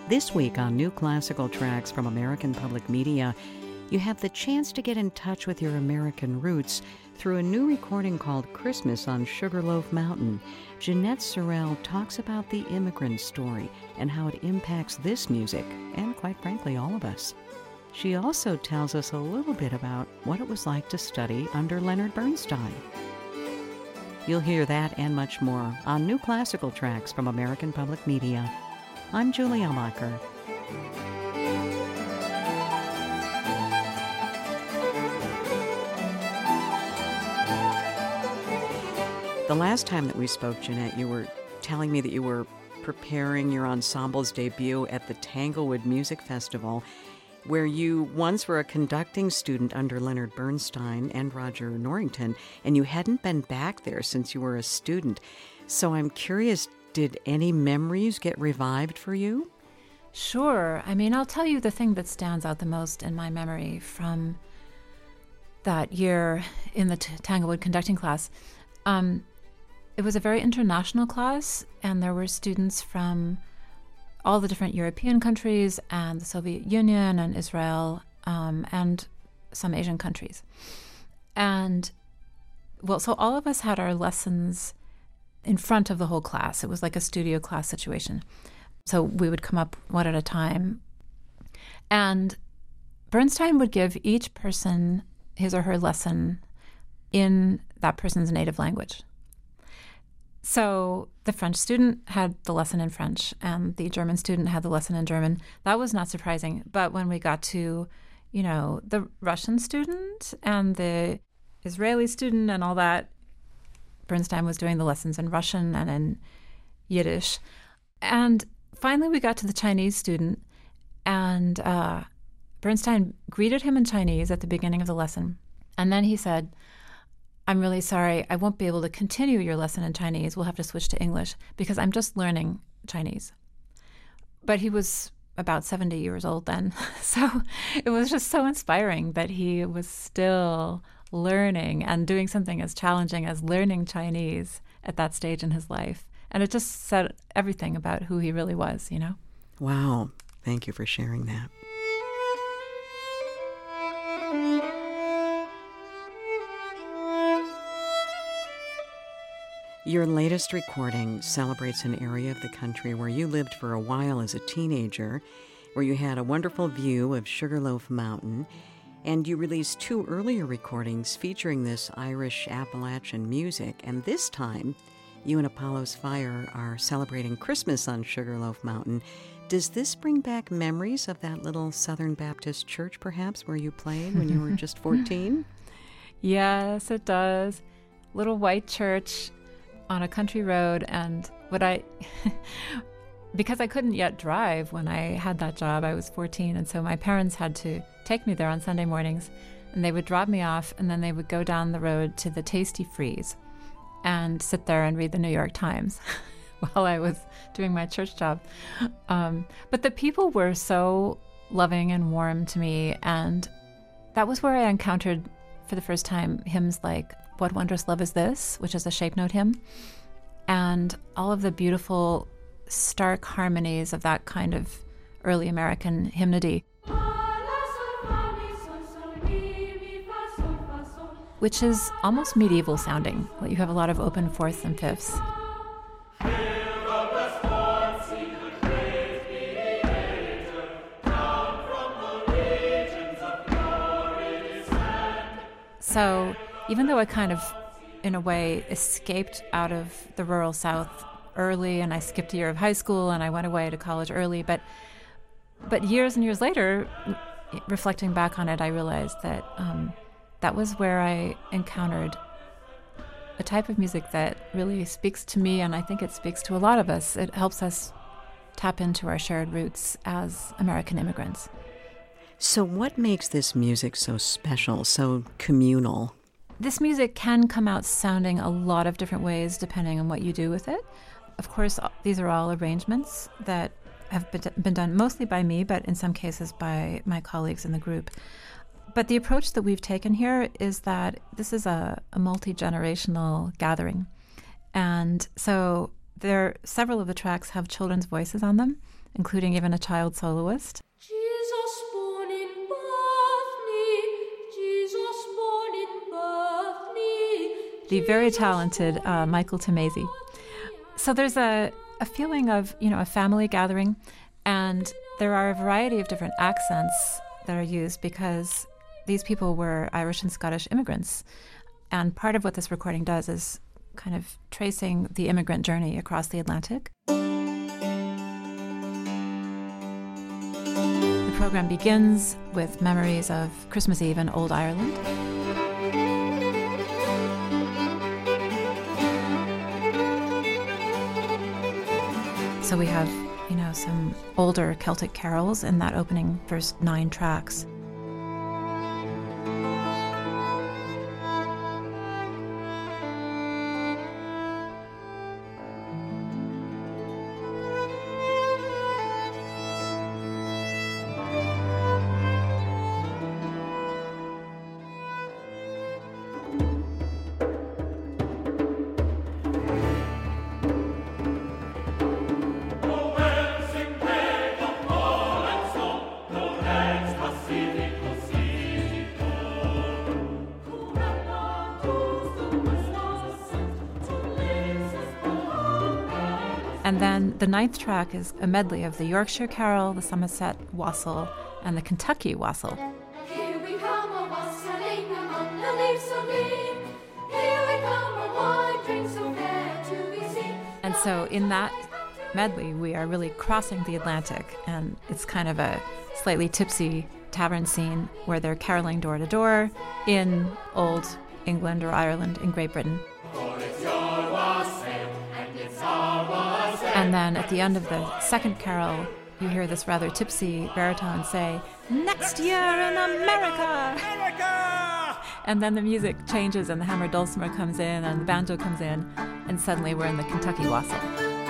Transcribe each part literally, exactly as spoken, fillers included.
This week on New Classical Tracks from American Public Media, you have the chance to get in touch with your American roots through a new recording called Christmas on Sugarloaf Mountain. Jeanette Sorrell talks about the immigrant story and how it impacts this music and, quite frankly, all of us. She also tells us a little bit about what it was like to study under Leonard Bernstein. You'll hear that and much more on New Classical Tracks from American Public Media. I'm Julie Ellmacher. The last time that we spoke, Jeanette, you were telling me that you were preparing your ensemble's debut at the Tanglewood Music Festival, where you once were a conducting student under Leonard Bernstein and Roger Norrington, and you hadn't been back there since you were a student. So I'm curious, did any memories get revived for you? Sure. I mean, I'll tell you the thing that stands out the most in my memory from that year in the T- Tanglewood conducting class. Um, it was a very international class, and there were students from all the different European countries and the Soviet Union and Israel um, and some Asian countries. And, well, so all of us had our lessons in front of the whole class. It was like a studio class situation. So we would come up one at a time. And Bernstein would give each person his or her lesson in that person's native language. So the French student had the lesson in French, and the German student had the lesson in German. That was not surprising. But when we got to, you know, the Russian student and the Israeli student and all that, Bernstein was doing the lessons in Russian and in Yiddish. And finally we got to the Chinese student, and uh, Bernstein greeted him in Chinese at the beginning of the lesson. And then he said, "I'm really sorry, I won't be able to continue your lesson in Chinese. We'll have to switch to English because I'm just learning Chinese." But he was about seventy years old then. So it was just so inspiring that he was still learning and doing something as challenging as learning Chinese at that stage in his life. And it just said everything about who he really was, you know? Wow. Thank you for sharing that. Your latest recording celebrates an area of the country where you lived for a while as a teenager, where you had a wonderful view of Sugarloaf Mountain, and you released two earlier recordings featuring this Irish Appalachian music. And this time, you and Apollo's Fire are celebrating Christmas on Sugarloaf Mountain. Does this bring back memories of that little Southern Baptist church, perhaps, where you played when you were just fourteen? Yes, it does. Little white church on a country road. And what I... because I couldn't yet drive when I had that job, I was fourteen, and so my parents had to take me there on Sunday mornings, and they would drop me off, and then they would go down the road to the Tasty Freeze and sit there and read the New York Times while I was doing my church job. Um, but the people were so loving and warm to me, and that was where I encountered for the first time hymns like What Wondrous Love Is This, which is a shape note hymn, and all of the beautiful stark harmonies of that kind of early American hymnody, which is almost medieval sounding. You have a lot of open fourths and fifths. So even though I kind of, in a way, escaped out of the rural South early, and I skipped a year of high school, and I went away to college early, but but years and years later, reflecting back on it, I realized that um, that was where I encountered a type of music that really speaks to me, and I think it speaks to a lot of us. It helps us tap into our shared roots as American immigrants. So what makes this music so special, so communal? This music can come out sounding a lot of different ways depending on what you do with it. Of course, these are all arrangements that have been done mostly by me, but in some cases by my colleagues in the group. But the approach that we've taken here is that this is a, a multi-generational gathering. And so there, several of the tracks have children's voices on them. including even a child soloist. Jesus born in Bethany, Jesus born in Bethany. The very talented uh, Michael Tomasi. So there's a, a feeling of, you know, a family gathering, and there are a variety of different accents that are used because these people were Irish and Scottish immigrants. And part of what this recording does is kind of tracing the immigrant journey across the Atlantic. The program begins with memories of Christmas Eve in Old Ireland. So we have, you know, some older Celtic carols in that opening first nine tracks. And then the ninth track is a medley of the Yorkshire Carol, the Somerset Wassail, and the Kentucky Wassail. Here we come a wassailing among the leaves so green. Here we come a wine drink so fair to be seen. And so in that medley, we are really crossing the Atlantic, and it's kind of a slightly tipsy tavern scene where they're caroling door to door in old England or Ireland in Great Britain. And then at the end of the second carol, you hear this rather tipsy baritone say, "Next year in America!" America! And then the music changes and the hammered dulcimer comes in and the banjo comes in, and suddenly we're in the Kentucky Wassail,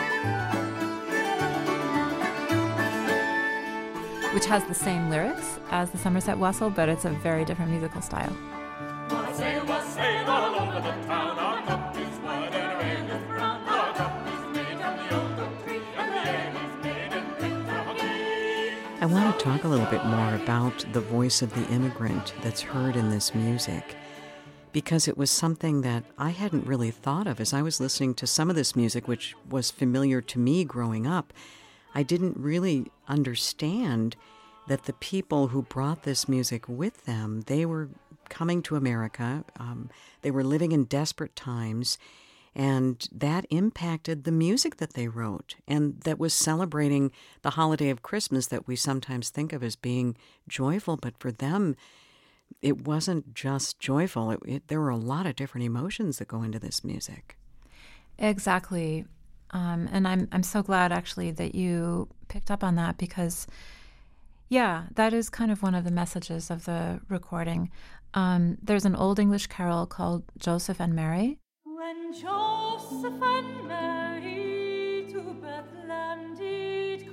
which has the same lyrics as the Somerset Wassail, but it's a very different musical style. Wassail, wassail all over the town, our cup is wide and our ale is brown, our cup is made of the old oak tree, and the ale is made in Kentucky. I want to talk a little bit more about the voice of the immigrant that's heard in this music, because it was something that I hadn't really thought of as I was listening to some of this music, which was familiar to me growing up. I didn't really understand that the people who brought this music with them, they were coming to America. Um, they were living in desperate times, and that impacted the music that they wrote, and that was celebrating the holiday of Christmas that we sometimes think of as being joyful, but for them, it wasn't just joyful. It, it, there were a lot of different emotions that go into this music. Exactly. Um, and I'm I'm so glad, actually, that you picked up on that, because, yeah, that is kind of one of the messages of the recording. Um, there's an Old English carol called Joseph and Mary. When Joseph and Mary to Bethlehem did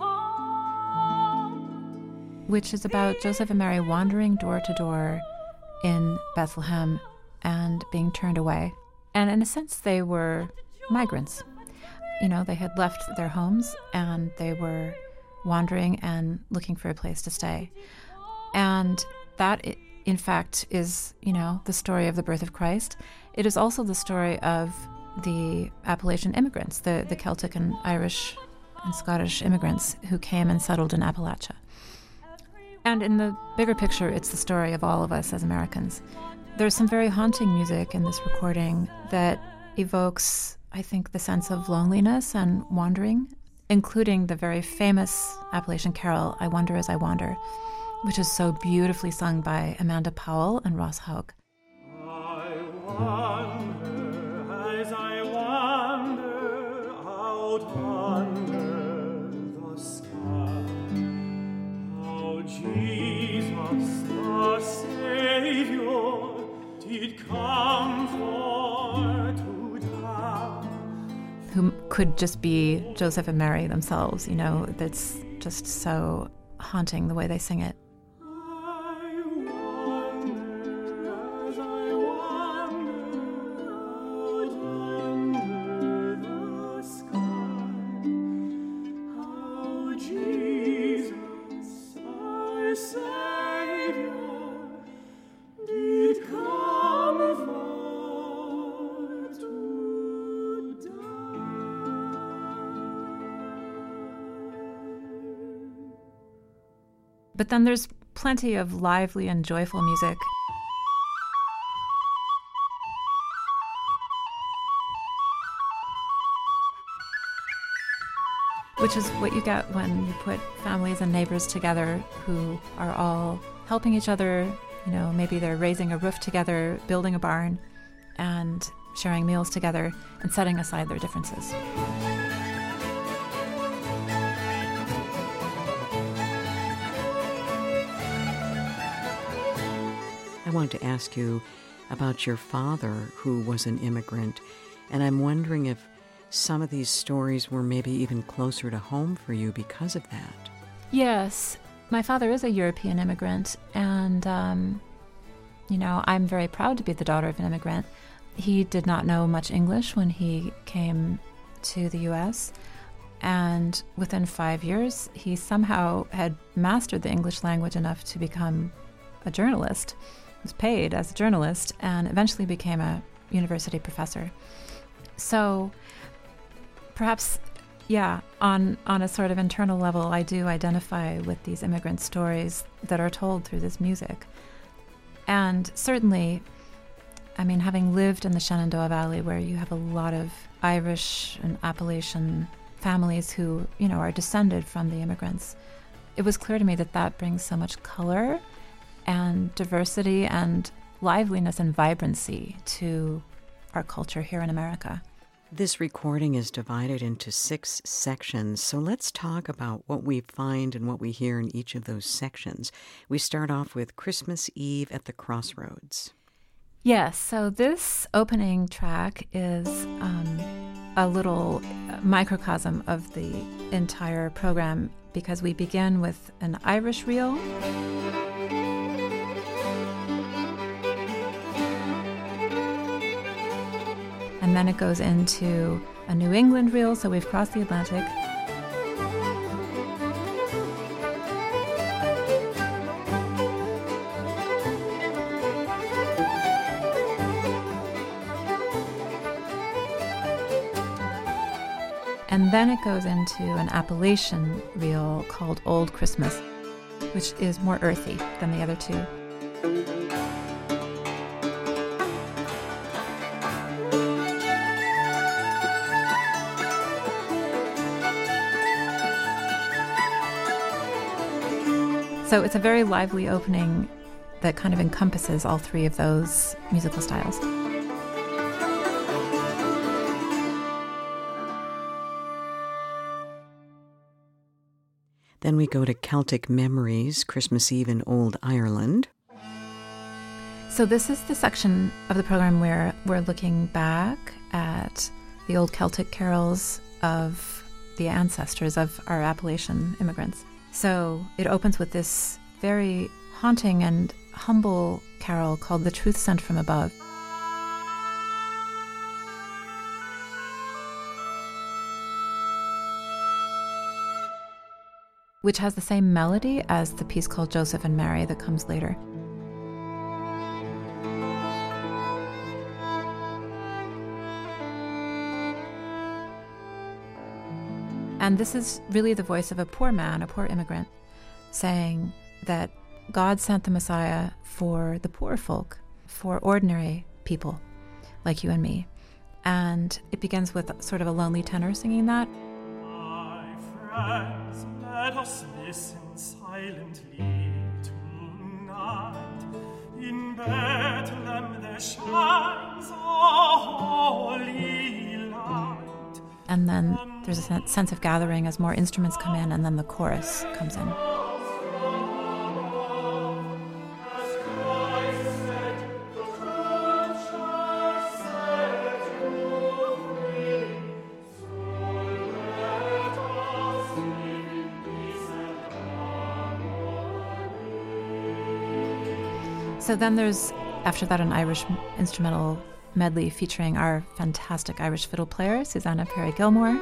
come, Which is about Joseph and Mary wandering door to door in Bethlehem and being turned away. And in a sense, they were migrants. You know, they had left their homes and they were wandering and looking for a place to stay. And that, in fact, is, you know, the story of the birth of Christ. It is also the story of the Appalachian immigrants, the, the Celtic and Irish and Scottish immigrants who came and settled in Appalachia. And in the bigger picture, it's the story of all of us as Americans. There's some very haunting music in this recording that evokes, I think, the sense of loneliness and wandering, including the very famous Appalachian carol, I Wonder as I Wander, which is so beautifully sung by Amanda Powell and Ross Haug. I wonder as I wander out under the sky, how Jesus the Savior did come for to die. Who could just be Joseph and Mary themselves, you know, that's just so haunting the way they sing it. Jesus But then there's plenty of lively and joyful music. Which is what you get when you put families and neighbors together who are all helping each other. You know, maybe they're raising a roof together, building a barn, and sharing meals together and setting aside their differences. I wanted to ask you about your father, who was an immigrant, and I'm wondering if some of these stories were maybe even closer to home for you because of that. Yes, my father is a European immigrant, and, um, you know, I'm very proud to be the daughter of an immigrant. He did not know much English when he came to the U S, and within five years, he somehow had mastered the English language enough to become a journalist. Was paid as a journalist and eventually became a university professor. So perhaps, yeah, on, on a sort of internal level, I do identify with these immigrant stories that are told through this music. And certainly, I mean, having lived in the Shenandoah Valley, where you have a lot of Irish and Appalachian families who, you know, are descended from the immigrants, it was clear to me that that brings so much color and diversity and liveliness and vibrancy to our culture here in America. This recording is divided into six sections, so let's talk about what we find and what we hear in each of those sections. We start off with Christmas Eve at the Crossroads. Yes, so this opening track is um, a little microcosm of the entire program because we begin with an Irish reel. And then it goes into a New England reel, so we've crossed the Atlantic. And then it goes into an Appalachian reel called Old Christmas, which is more earthy than the other two. So it's a very lively opening that kind of encompasses all three of those musical styles. Then we go to Celtic Memories, Christmas Eve in Old Ireland. So this is the section of the program where we're looking back at the old Celtic carols of the ancestors of our Appalachian immigrants. So it opens with this very haunting and humble carol called The Truth Sent from Above. Which has the same melody as the piece called Joseph and Mary that comes later. And this is really the voice of a poor man, a poor immigrant, saying that God sent the Messiah for the poor folk, for ordinary people like you and me. And it begins with sort of a lonely tenor singing that. My friends, let us listen silently tonight. In Bethlehem there shines a holy light. And then there's a sense of gathering as more instruments come in, and then the chorus comes in. So then there's, after that, an Irish instrumental medley featuring our fantastic Irish fiddle player, Susanna Perry-Gilmore.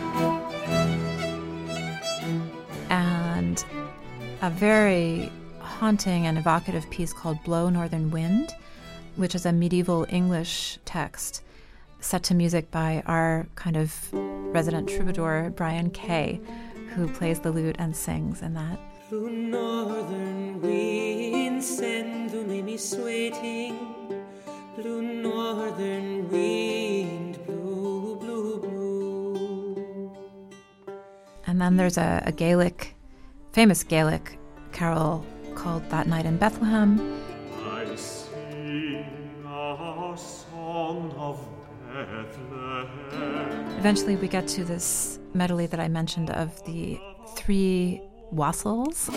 And a very haunting and evocative piece called Blow Northern Wind, which is a medieval English text set to music by our kind of resident troubadour, Brian Kay, who plays the lute and sings in that. Blue northern wind, send to make me sweating. Blue northern wind, blue, blue, blue. And then there's a, a Gaelic, famous Gaelic carol called That Night in Bethlehem. I sing a song of Bethlehem. Eventually we get to this medley that I mentioned of the three wassels.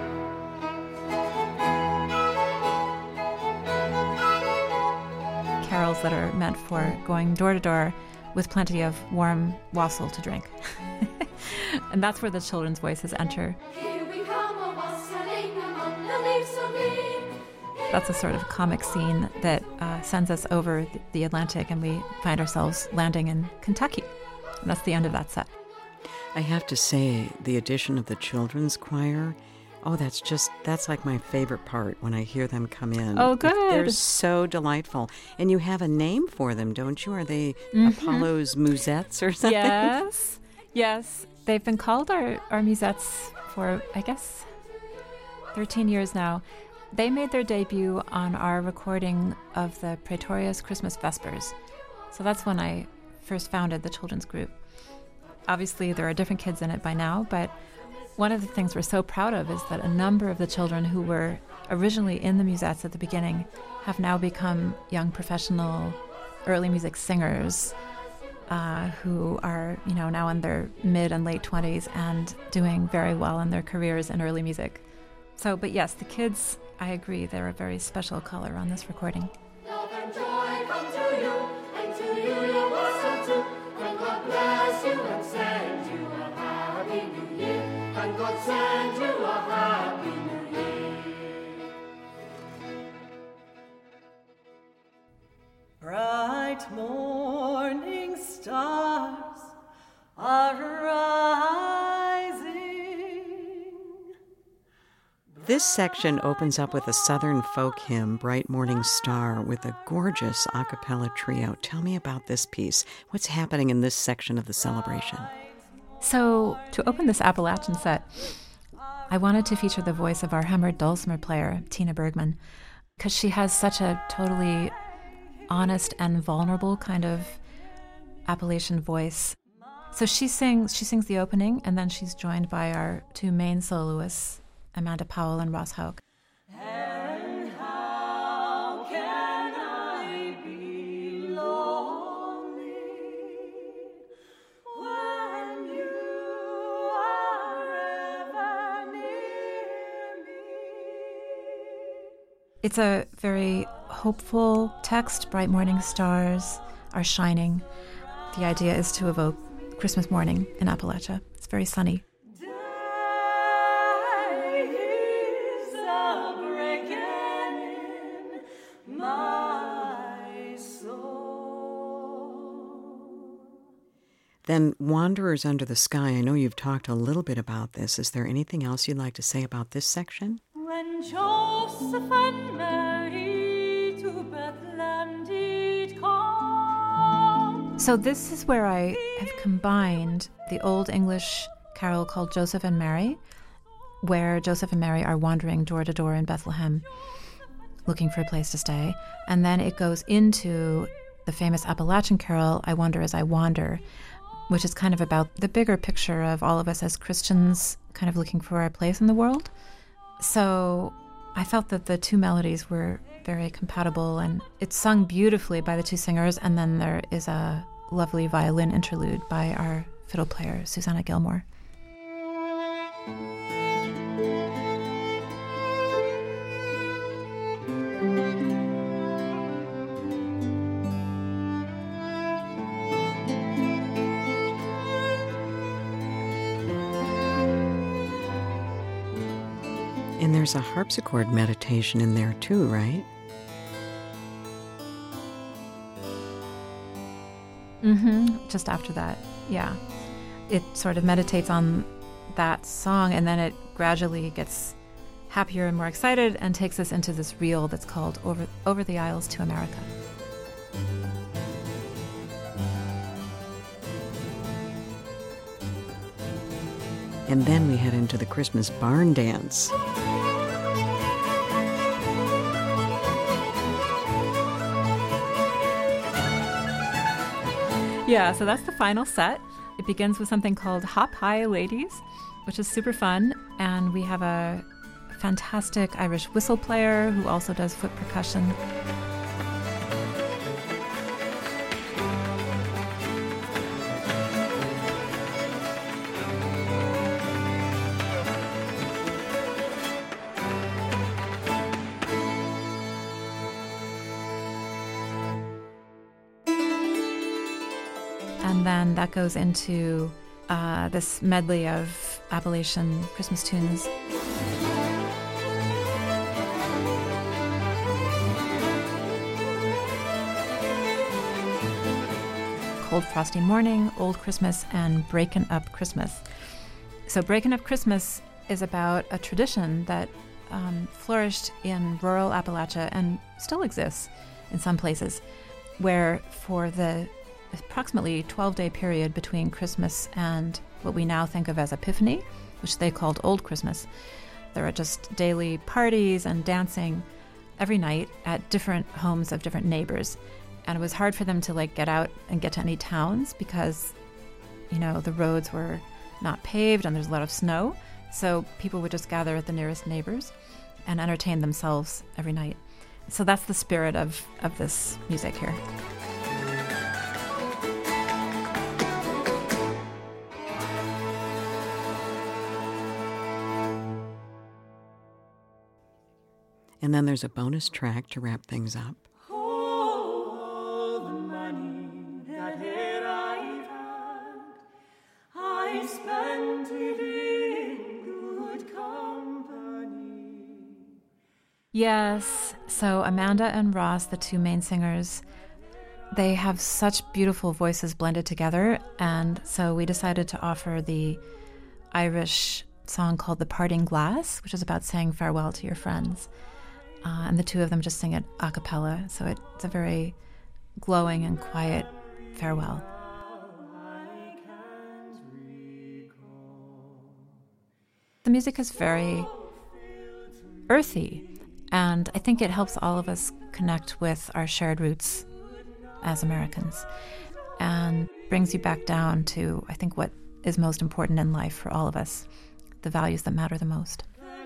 Carols that are meant for going door to door with plenty of warm wassail to drink. And that's where the children's voices enter. Here we come, a wassailing among the leaves of green. That's a sort of comic scene that uh, sends us over the Atlantic, and we find ourselves landing in Kentucky. And that's the end of that set. I have to say, the addition of the children's choir, oh, that's just, that's like my favorite part when I hear them come in. Oh, good. They're so delightful. And you have a name for them, don't you? Are they Mm-hmm. Apollo's Musettes or something? Yes, yes. They've been called our, our musettes for, I guess, thirteen years now. They made their debut on our recording of the Praetoria's Christmas Vespers. So that's when I first founded the children's group. Obviously, there are different kids in it by now, but one of the things we're so proud of is that a number of the children who were originally in the musettes at the beginning have now become young professional early music singers uh, who are, you know, now in their mid and late twenties and doing very well in their careers in early music. So, but yes, the kids, I agree, they're a very special color on this recording. Love and joy come to you, and to you your wassail too. And God bless you and send you a happy new year. And God send you a happy new year. Bright morning stars are rising. This section opens up with a Southern folk hymn, Bright Morning Star, with a gorgeous a cappella trio. Tell me about this piece. What's happening in this section of the celebration? So, to open this Appalachian set, I wanted to feature the voice of our hammered dulcimer player, Tina Bergman, because she has such a totally honest and vulnerable kind of Appalachian voice. So she sings, she sings the opening, and then she's joined by our two main soloists, Amanda Powell and Ross Hauk. And how can I be lonely when you are ever near me? It's a very hopeful text. Bright morning stars are shining. The idea is to evoke Christmas morning in Appalachia. It's very sunny. Then Wanderers Under the Sky, I know you've talked a little bit about this. Is there anything else you'd like to say about this section? When Joseph and Mary to Bethlehem did come. So this is where I have combined the Old English carol called Joseph and Mary, where Joseph and Mary are wandering door to door in Bethlehem, looking for a place to stay. And then it goes into the famous Appalachian carol, I Wander as I Wander, which is kind of about the bigger picture of all of us as Christians kind of looking for our place in the world. So I felt that the two melodies were very compatible, and it's sung beautifully by the two singers, and then there is a lovely violin interlude by our fiddle player, Susanna Gilmore. And there's a harpsichord meditation in there too, right? Mm-hmm. Just after that, yeah. It sort of meditates on that song, and then it gradually gets happier and more excited and takes us into this reel that's called Over, Over the Isles to America. And then we head into the Christmas barn dance. Yeah, so that's the final set. It begins with something called Hop High Ladies, which is super fun. And we have a fantastic Irish whistle player who also does foot percussion. And then that goes into uh, this medley of Appalachian Christmas tunes. Cold Frosty Morning, Old Christmas, and Breakin' Up Christmas. So Breakin' Up Christmas is about a tradition that um, flourished in rural Appalachia and still exists in some places, where for the approximately twelve-day period between Christmas and what we now think of as Epiphany, which they called Old Christmas, there are just daily parties and dancing every night at different homes of different neighbors. And it was hard for them to like get out and get to any towns because, you know, the roads were not paved and there's a lot of snow. So people would just gather at the nearest neighbors and entertain themselves every night. So that's the spirit of, of this music here. And then there's a bonus track to wrap things up. All the money that e'er I've had, I spent it in good company. Yes. So Amanda and Ross, the two main singers, they have such beautiful voices blended together. And so we decided to offer the Irish song called The Parting Glass, which is about saying farewell to your friends. Uh, and the two of them just sing it a cappella. So it, it's a very glowing and quiet farewell. The music is very earthy, and I think it helps all of us connect with our shared roots as Americans and brings you back down to, I think, what is most important in life for all of us, the values that matter the most.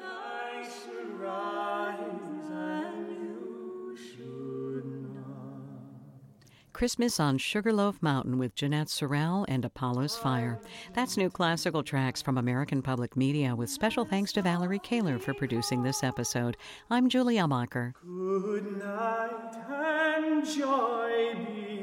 Christmas on Sugarloaf Mountain with Jeanette Sorrell and Apollo's Fire. That's new classical tracks from American Public Media, with special thanks to Valerie Kaler for producing this episode. I'm Julie Amacher. Good night and joy be